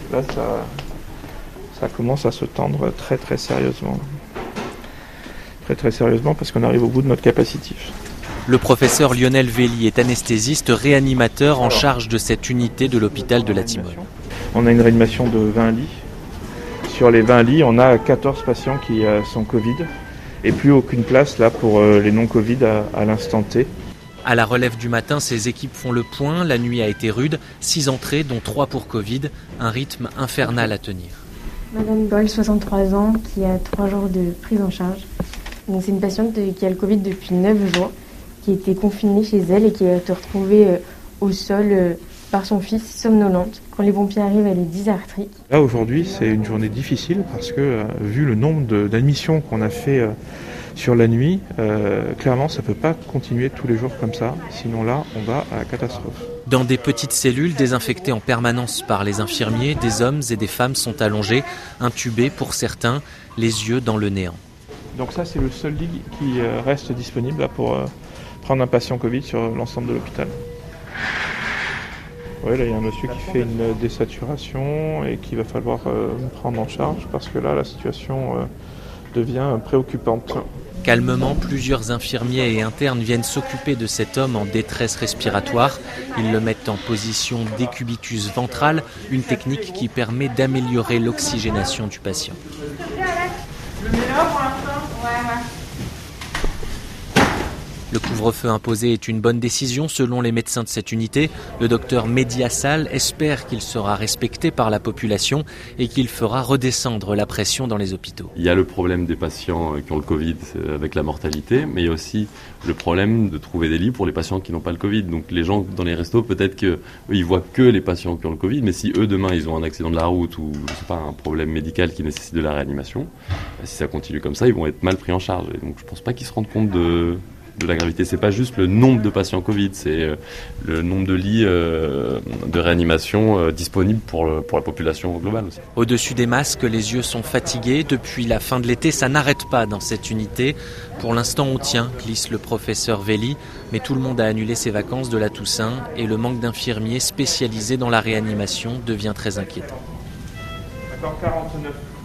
Là, ça commence à se tendre très très sérieusement. Très très sérieusement parce qu'on arrive au bout de notre capacitif. Le professeur Lionel Velli est anesthésiste réanimateur en charge de cette unité de l'hôpital de la Timone. On a une réanimation de 20 lits. Sur les 20 lits, on a 14 patients qui sont Covid et plus aucune place là pour les non-Covid à l'instant T. À la relève du matin, ces équipes font le point. La nuit a été rude. 6 entrées, dont 3 pour Covid. Un rythme infernal à tenir. Madame Boll, 63 ans, qui a 3 jours de prise en charge. Donc, c'est une patiente qui a le Covid depuis 9 jours, qui était confinée chez elle et qui a été retrouvée au sol par son fils, somnolente. Quand les pompiers arrivent, elle est dysarthrique. Là, aujourd'hui, c'est une journée difficile parce que, vu le nombre d'admissions qu'on a fait sur la nuit, clairement, ça ne peut pas continuer tous les jours comme ça. Sinon, là, on va à la catastrophe. Dans des petites cellules désinfectées en permanence par les infirmiers, des hommes et des femmes sont allongés, intubés pour certains, les yeux dans le néant. Donc ça, c'est le seul lit qui reste disponible là, pour prendre un patient Covid sur l'ensemble de l'hôpital. Oui, là, il y a un monsieur qui fait une désaturation et qu'il va falloir prendre en charge parce que là, la situation devient préoccupante. Calmement, plusieurs infirmiers et internes viennent s'occuper de cet homme en détresse respiratoire. Ils le mettent en position décubitus ventral, une technique qui permet d'améliorer l'oxygénation du patient. Le couvre-feu imposé est une bonne décision selon les médecins de cette unité. Le docteur Mehdi Assal espère qu'il sera respecté par la population et qu'il fera redescendre la pression dans les hôpitaux. Il y a le problème des patients qui ont le Covid avec la mortalité, mais il y a aussi le problème de trouver des lits pour les patients qui n'ont pas le Covid. Donc les gens dans les restos, peut-être qu'ils voient que les patients qui ont le Covid, mais si eux demain ils ont un accident de la route ou je sais pas, un problème médical qui nécessite de la réanimation, si ça continue comme ça, ils vont être mal pris en charge. Et donc je pense pas qu'ils se rendent compte de la gravité. C'est pas juste le nombre de patients Covid, c'est le nombre de lits de réanimation disponibles pour la population globale aussi. Au-dessus des masques, les yeux sont fatigués. Depuis la fin de l'été, ça n'arrête pas dans cette unité. Pour l'instant, on tient, glisse le professeur Velli, mais tout le monde a annulé ses vacances de la Toussaint et le manque d'infirmiers spécialisés dans la réanimation devient très inquiétant. D'accord, 49.